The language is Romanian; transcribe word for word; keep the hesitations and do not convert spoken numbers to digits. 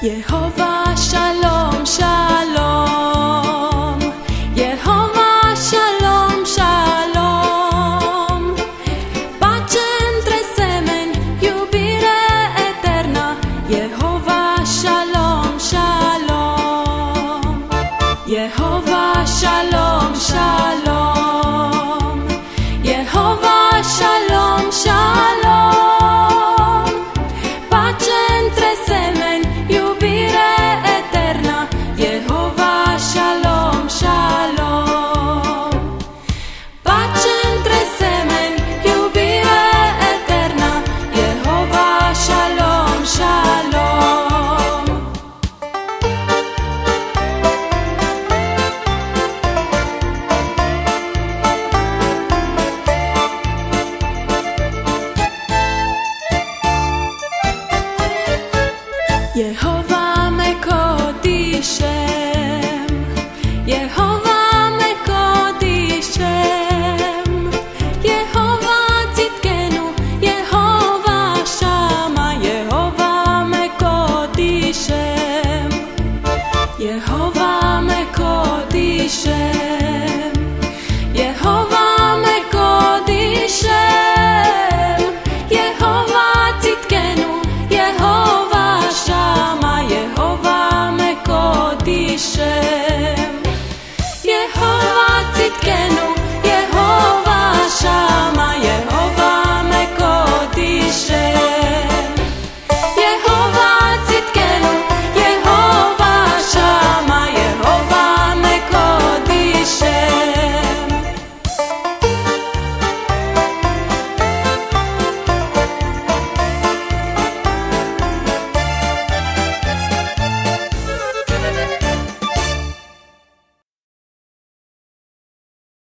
Yehovah Shalom Shalom, Yehovah Shalom Shalom, pace între semeni, iubire eternă. Yehovah Shalom Shalom, Yehovah Shalom Shalom, Yehovah Shalom Shalom, pace între semeni, iubire eternă. Yehovah Shalom Shalom, pace între semeni, iubire eternă. Yehovah Shalom Shalom. Yehovah